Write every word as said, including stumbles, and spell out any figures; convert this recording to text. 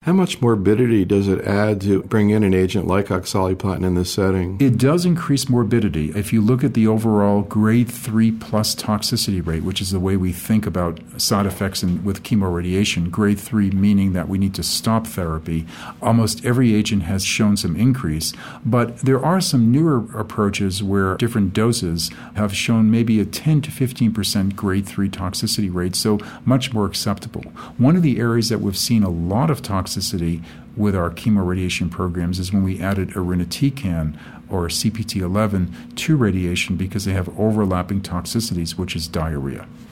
How much morbidity does it add to bring in an agent like oxaliplatin in this setting? It does increase morbidity. If you look at the overall grade three plus toxicity rate, which is the way we think about side effects in, with chemoradiation, grade three meaning that we need to stop therapy, almost every agent has shown some increase. But there are some newer approaches where different doses have shown maybe a ten to fifteen percent grade three toxicity rate, so much more acceptable. One of the areas that we've seen a lot of toxicity with our chemoradiation programs is when we added irinotecan or C P T eleven to radiation because they have overlapping toxicities, which is diarrhea.